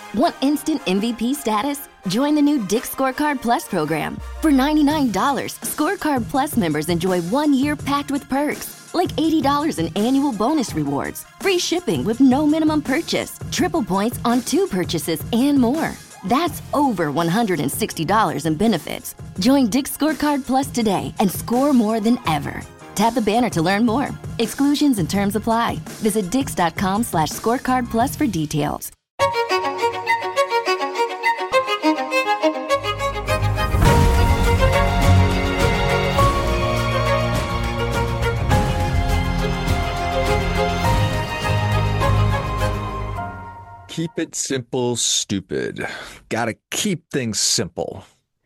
Want instant MVP status? Join the new Dick's Scorecard Plus program. For $99, Scorecard Plus members enjoy 1 year packed with perks, like $80 in annual bonus rewards, free shipping with no minimum purchase, triple points on 2 purchases, and more. That's over $160 in benefits. Join Dick's Scorecard Plus today and score more than ever. Tap the banner to learn more. Exclusions and terms apply. Visit dix.com/scorecard plus for details. Keep it simple, stupid. Gotta keep things simple.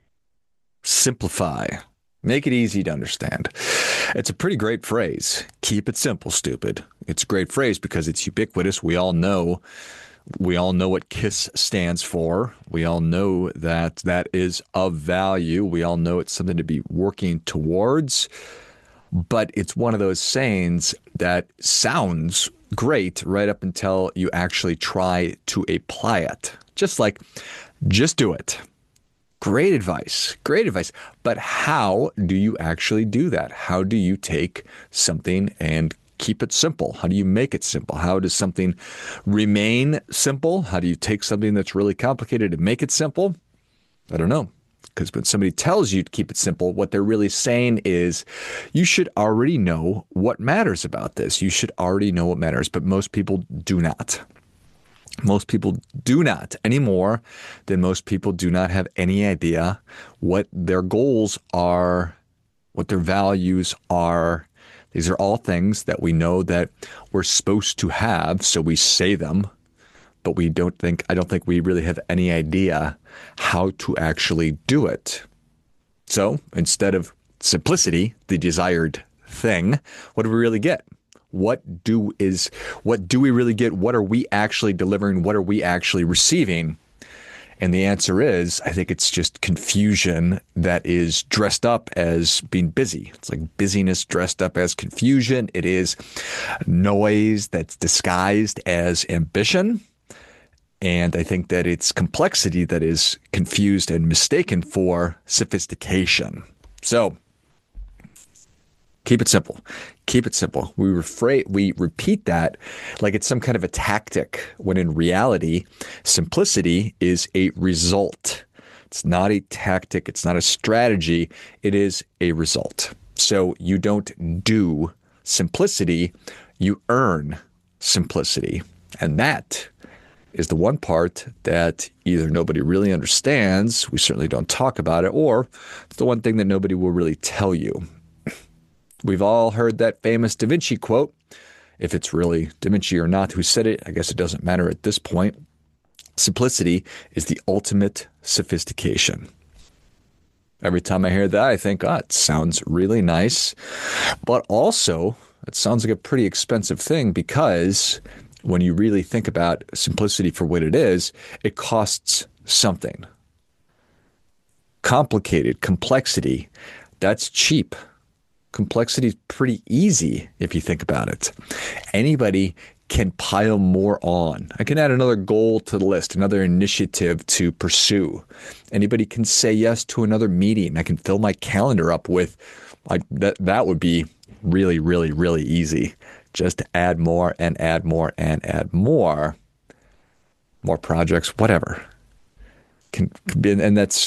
Simplify. Make it easy to understand. It's a pretty great phrase. Keep it simple, stupid. It's a great phrase because it's ubiquitous. We all know what KISS stands for. We all know that that is of value. We all know it's something to be working towards. But it's one of those sayings that sounds great right up until you actually try to apply it. Just do it. Great advice. Great advice. But how do you actually do that? How do you take something and keep it simple? How do you make it simple? How does something remain simple? How do you take something that's really complicated and make it simple? I don't know. Because when somebody tells you to keep it simple, what they're really saying is you should already know what matters about this. You should already know what matters, but most people do not. Most people do not any more than most people do not have any idea what their goals are, what their values are. These are all things that we know that we're supposed to have, so we say them. But I don't think we really have any idea how to actually do it. So instead of simplicity, the desired thing, what do we really get? What do we really get? What are we actually delivering? What are we actually receiving? And the answer is, I think it's just confusion that is dressed up as being busy. It's like busyness dressed up as confusion. It is noise that's disguised as ambition. And I think that it's complexity that is confused and mistaken for sophistication. So keep it simple. Keep it simple. We repeat that like it's some kind of a tactic, when in reality, simplicity is a result. It's not a tactic. It's not a strategy. It is a result. So you don't do simplicity. You earn simplicity. And that is the one part that either nobody really understands, we certainly don't talk about it, or it's the one thing that nobody will really tell you. We've all heard that famous Da Vinci quote. If it's really Da Vinci or not who said it, I guess it doesn't matter at this point. Simplicity is the ultimate sophistication. Every time I hear that, I think, it sounds really nice. But also, it sounds like a pretty expensive thing, because when you really think about simplicity for what it is, it costs something. Complicated, complexity, that's cheap. Complexity is pretty easy if you think about it. Anybody can pile more on. I can add another goal to the list, another initiative to pursue. Anybody can say yes to another meeting. I can fill my calendar up with, that would be really, really, really easy. Just add more and add more and add more. More projects, whatever. And that's,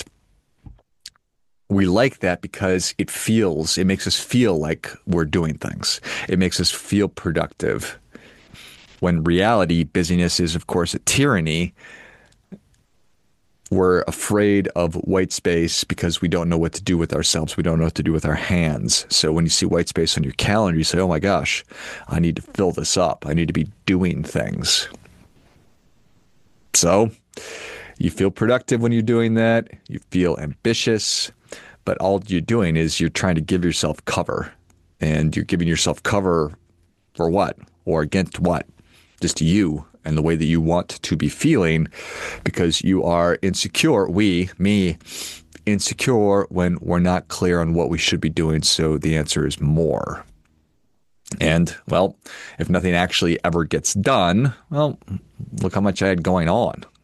we like that because it makes us feel like we're doing things. It makes us feel productive. When reality, busyness is, of course, a tyranny. We're afraid of white space because we don't know what to do with ourselves. We don't know what to do with our hands. So when you see white space on your calendar, you say, oh my gosh, I need to fill this up. I need to be doing things. So you feel productive when you're doing that. You feel ambitious. But all you're doing is you're trying to give yourself cover. And you're giving yourself cover for what? Or against what? Just you and the way that you want to be feeling, because you are insecure, insecure when we're not clear on what we should be doing. So the answer is more. And, well, if nothing actually ever gets done, well, look how much I had going on.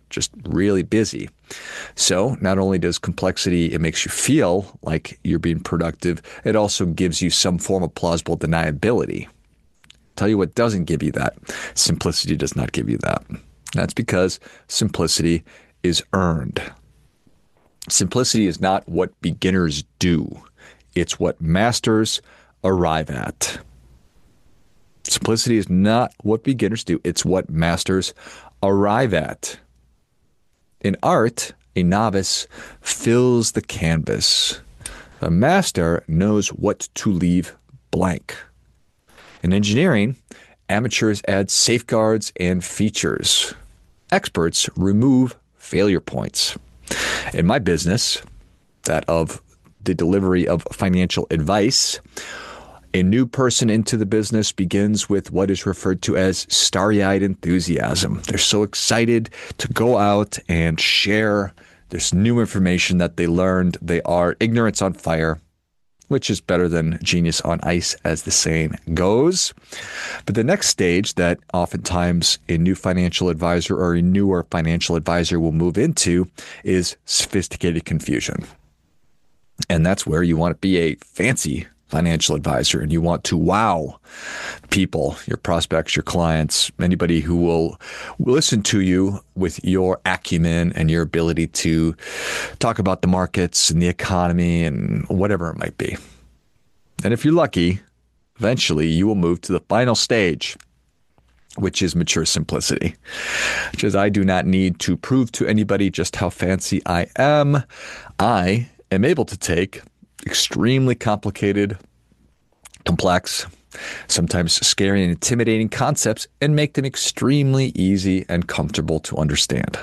just really busy. So not only does complexity, it makes you feel like you're being productive, it also gives you some form of plausible deniability. Tell you what doesn't give you that. Simplicity does not give you that. That's because simplicity is earned. Simplicity is not what beginners do. It's what masters arrive at. Simplicity is not what beginners do. It's what masters arrive at. In art, a novice fills the canvas. A master knows what to leave blank. In engineering, amateurs add safeguards and features. Experts remove failure points. In my business, that of the delivery of financial advice, a new person into the business begins with what is referred to as starry-eyed enthusiasm. They're so excited to go out and share this new information that they learned. They are ignorance on fire, which is better than genius on ice, as the saying goes. But the next stage that oftentimes a new financial advisor or a newer financial advisor will move into is sophisticated confusion. And that's where you want to be a fancy financial advisor, and you want to wow people, your prospects, your clients, anybody who will listen to you with your acumen and your ability to talk about the markets and the economy and whatever it might be. And if you're lucky, eventually you will move to the final stage, which is mature simplicity, which is I do not need to prove to anybody just how fancy I am. I am able to take extremely complicated, complex, sometimes scary and intimidating concepts and make them extremely easy and comfortable to understand.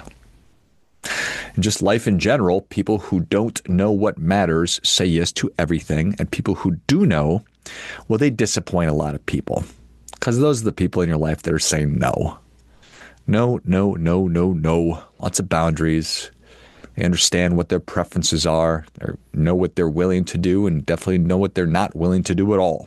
And just life in general, people who don't know what matters say yes to everything, and people who do know, well, they disappoint a lot of people, because those are the people in your life that are saying no. No, no, no, no, no. Lots of boundaries. They understand what their preferences are, they know what they're willing to do, and definitely know what they're not willing to do at all.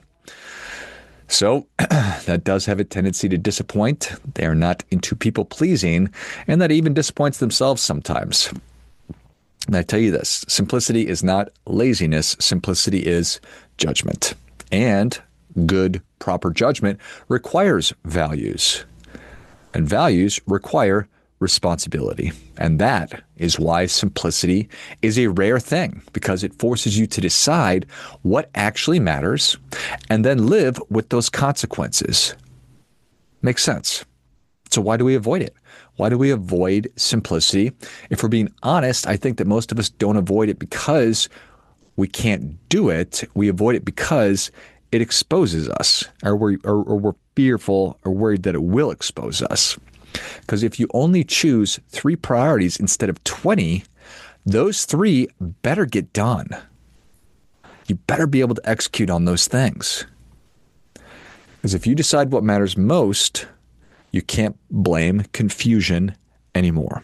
So that does have a tendency to disappoint. They are not into people-pleasing, and that even disappoints themselves sometimes. And I tell you this, simplicity is not laziness. Simplicity is judgment. And good, proper judgment requires values. And values require responsibility. And that is why simplicity is a rare thing, because it forces you to decide what actually matters and then live with those consequences. Makes sense. So why do we avoid it? Why do we avoid simplicity? If we're being honest, I think that most of us don't avoid it because we can't do it. We avoid it because it exposes us, or we're fearful or worried that it will expose us. Because if you only choose 3 priorities instead of 20, those 3 better get done. You better be able to execute on those things. Because if you decide what matters most, you can't blame confusion anymore.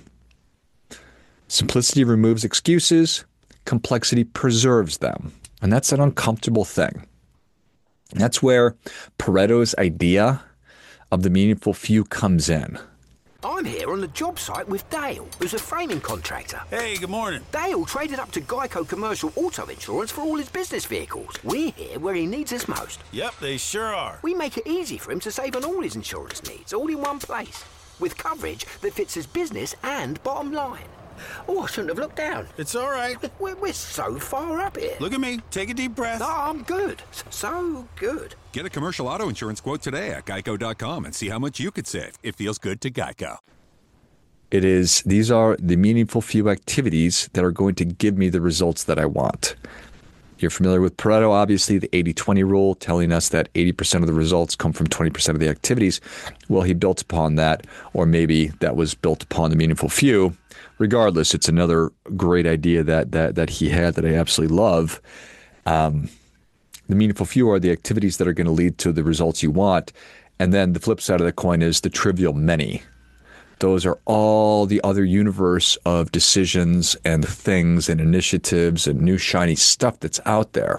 Simplicity removes excuses. Complexity preserves them. And that's an uncomfortable thing. That's where Pareto's idea of the meaningful few comes in. I'm here on the job site with Dale, who's a framing contractor. Hey, good morning. Dale traded up to Geico Commercial Auto Insurance for all his business vehicles. We're here where he needs us most. Yep, they sure are. We make it easy for him to save on all his insurance needs, all in one place, with coverage that fits his business and bottom line. Oh, I shouldn't have looked down. It's all right. We're so far up here. Look at me. Take a deep breath. No, I'm good. So good. Get a commercial auto insurance quote today at geico.com and see how much you could save. It feels good to Geico. These are the meaningful few activities that are going to give me the results that I want. You're familiar with Pareto, obviously, the 80-20 rule, telling us that 80% of the results come from 20% of the activities. Well, he built upon that, or maybe that was built upon the meaningful few. Regardless, it's another great idea that he had that I absolutely love. The meaningful few are the activities that are going to lead to the results you want. And then the flip side of the coin is the trivial many. Those are all the other universe of decisions and things and initiatives and new shiny stuff that's out there.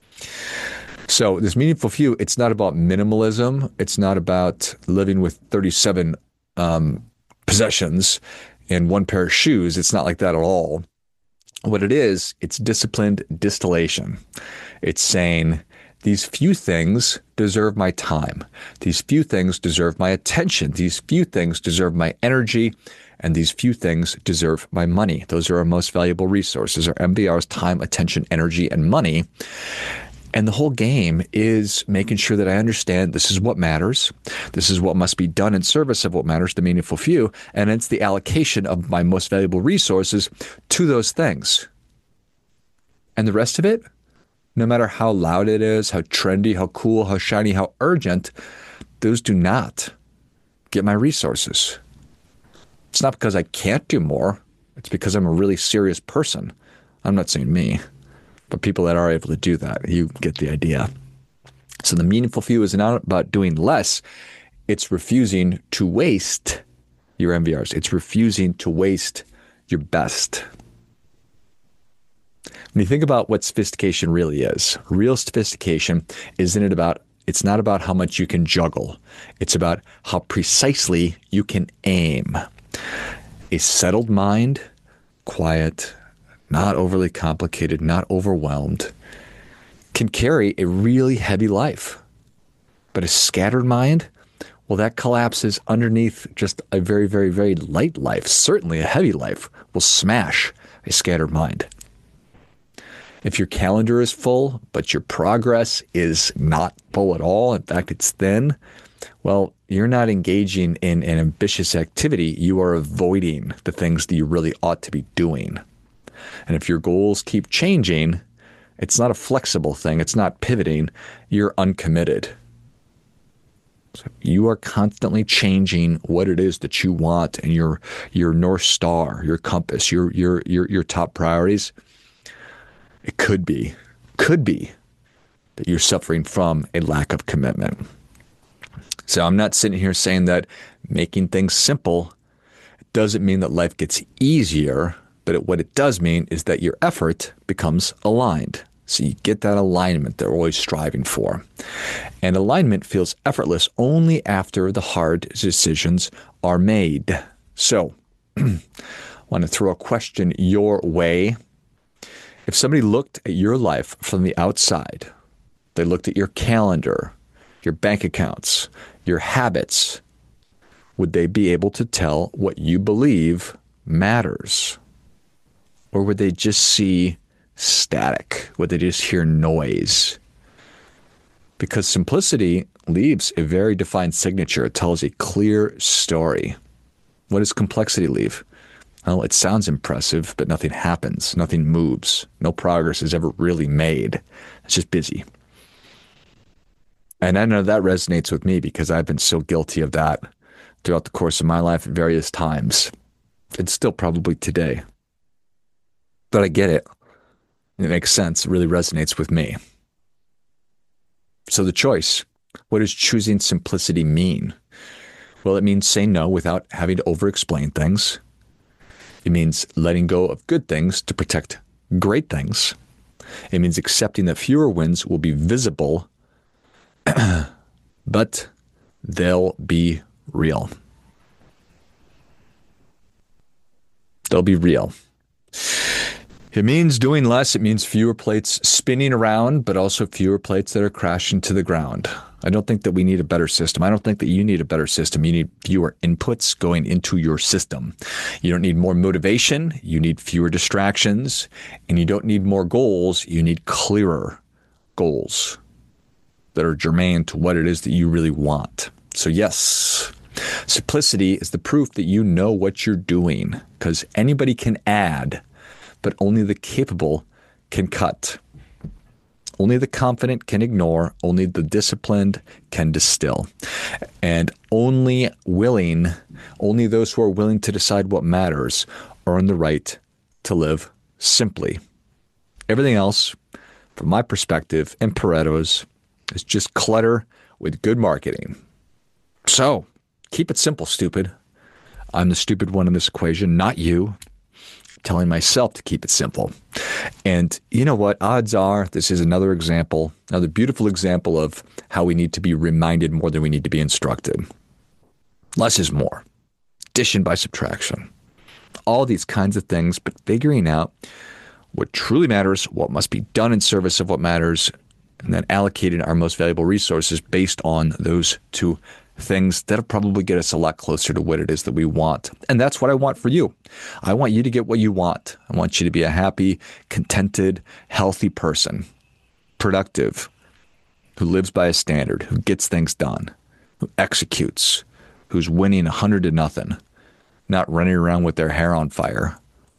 So this meaningful few, it's not about minimalism. It's not about living with 37 possessions. and one pair of shoes. It's not like that at all. What it is, it's disciplined distillation. It's saying these few things deserve my time. These few things deserve my attention. These few things deserve my energy. And these few things deserve my money. Those are our most valuable resources, our MVR's time, attention, energy, and money. And the whole game is making sure that I understand this is what matters. This is what must be done in service of what matters, the meaningful few. And it's the allocation of my most valuable resources to those things. And the rest of it, no matter how loud it is, how trendy, how cool, how shiny, how urgent, those do not get my resources. It's not because I can't do more. It's because I'm a really serious person. I'm not saying me, but people that are able to do that. You get the idea. So the meaningful few is not about doing less. It's refusing to waste your MVRs. It's refusing to waste your best. When you think about what sophistication really is, real sophistication it's not about how much you can juggle. It's about how precisely you can aim. A settled mind, quiet, not overly complicated, not overwhelmed, can carry a really heavy life. But a scattered mind, well, that collapses underneath just a very, very, very light life. Certainly a heavy life will smash a scattered mind. If your calendar is full, but your progress is not full at all, in fact, it's thin, well, you're not engaging in an ambitious activity. You are avoiding the things that you really ought to be doing. And if your goals keep changing, it's not a flexible thing. It's not pivoting. You're uncommitted. So you are constantly changing what it is that you want and your North Star, your compass, your top priorities. It could be that you're suffering from a lack of commitment. So I'm not sitting here saying that making things simple doesn't mean that life gets easier, but what it does mean is that your effort becomes aligned. So you get that alignment that we're always striving for. And alignment feels effortless only after the hard decisions are made. So I want to throw a question your way. If somebody looked at your life from the outside, they looked at your calendar, your bank accounts, your habits, would they be able to tell what you believe matters? Or would they just see static? Would they just hear noise? Because simplicity leaves a very defined signature. It tells a clear story. What does complexity leave? Well, it sounds impressive, but nothing happens. Nothing moves. No progress is ever really made. It's just busy. And I know that resonates with me because I've been so guilty of that throughout the course of my life at various times, and still probably today. But I get it. It makes sense. It really resonates with me. So the choice, what does choosing simplicity mean? Well, it means saying no without having to over-explain things. It means letting go of good things to protect great things. It means accepting that fewer wins will be visible, but they'll be real. They'll be real. It means doing less. It means fewer plates spinning around, but also fewer plates that are crashing to the ground. I don't think that we need a better system. I don't think that you need a better system. You need fewer inputs going into your system. You don't need more motivation. You need fewer distractions. And you don't need more goals. You need clearer goals that are germane to what it is that you really want. So yes, simplicity is the proof that you know what you're doing, because anybody can add, but only the capable can cut. Only the confident can ignore. Only the disciplined can distill. And only those who are willing to decide what matters earn the right to live simply. Everything else, from my perspective, and Pareto's, is just clutter with good marketing. So, keep it simple, stupid. I'm the stupid one in this equation, not you. Telling myself to keep it simple. And you know what? Odds are this is another beautiful example of how we need to be reminded more than we need to be instructed. Less is more. Addition by subtraction. all these kinds of things, but figuring out what truly matters, what must be done in service of what matters, and then allocating our most valuable resources based on those two things that'll probably get us a lot closer to what it is that we want. And that's what I want for you. I want you to get what you want. I want you to be a happy, contented, healthy person, productive, who lives by a standard, who gets things done, who executes, who's winning 100-0, not running around with their hair on fire.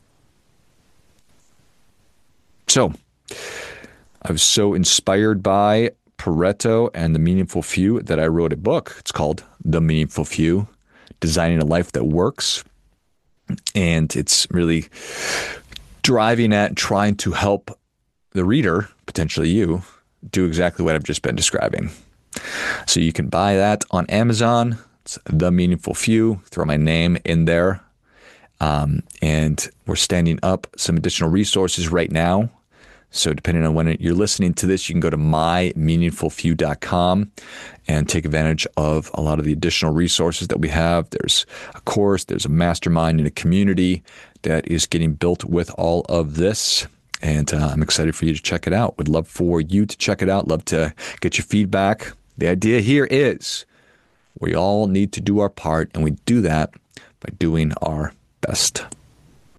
So, I was so inspired by Pareto and The Meaningful Few that I wrote a book. It's called The Meaningful Few, Designing a Life That Works. And it's really driving at trying to help the reader, potentially you, do exactly what I've just been describing. So you can buy that on Amazon. It's The Meaningful Few. Throw my name in there. And we're standing up some additional resources right now. So depending on when you're listening to this, you can go to mymeaningfulfew.com and take advantage of a lot of the additional resources that we have. There's a course, there's a mastermind, and a community that is getting built with all of this. And I'm excited for you to check it out. Would love for you to check it out. Love to get your feedback. The idea here is we all need to do our part, and we do that by doing our best.